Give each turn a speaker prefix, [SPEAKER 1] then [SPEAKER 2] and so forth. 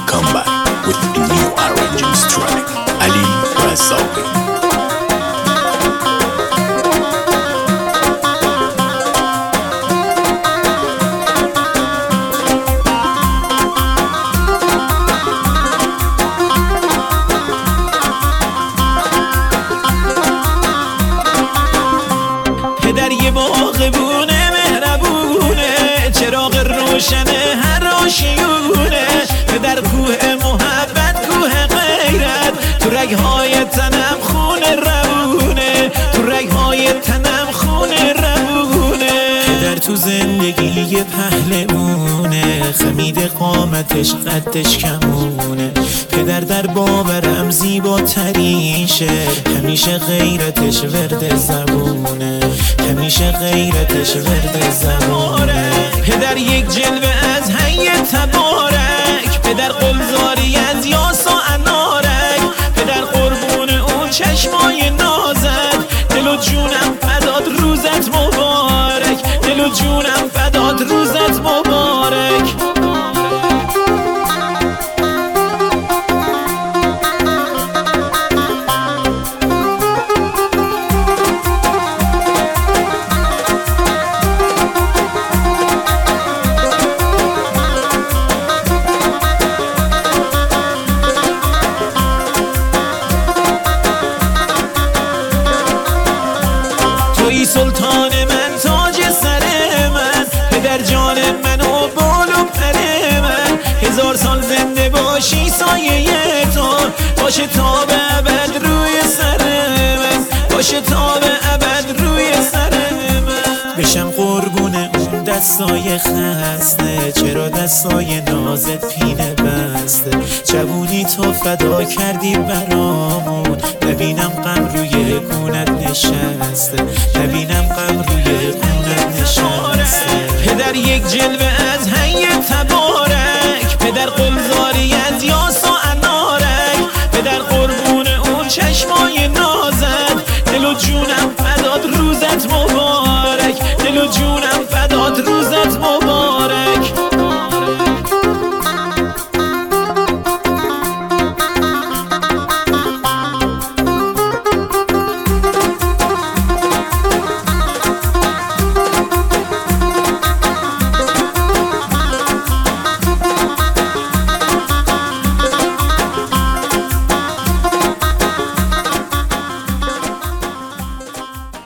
[SPEAKER 1] come back with a new arranging track. Ali Razawi.
[SPEAKER 2] پدر یه باغبونه مهربونه، چراغ روشنه هر آشیونه. پدر کوه محبت کوه غیرت، تو رگهای تنم خون روونه، تو رگهای تنم خون روونه. پدر تو زندگی یه پهلوونه، خمید قامتش قدش کمونه. پدر در باورم زیباتریشه، همیشه غیرتش ورد زبونه، همیشه غیرتش ورد زبونه. پدر یک جلوه از حی تبارک، پدر قلزاری از یاس و انارک. پدر قربون اون چشمای نازت، دل و جونم فدات روزت مبارک، دل و جونم فدات روزت مبارک. توی سلطان من تاج سر من، پدر جان من و بال و پر من. 1000 سال زنده باشی سایه تو، باشه تا به ابد روی سر من، باشه تا به ابد روی سر من. بشم قربون اون دستای خسته، چرا دستای نازت پینه بسته. جوونی تو فدا کردی برامون، ببینم غم روی گونت نشسته، ببینم غم روی گونت نشسته. پدر یک جلوه از حی تبارک، پدر قلزاری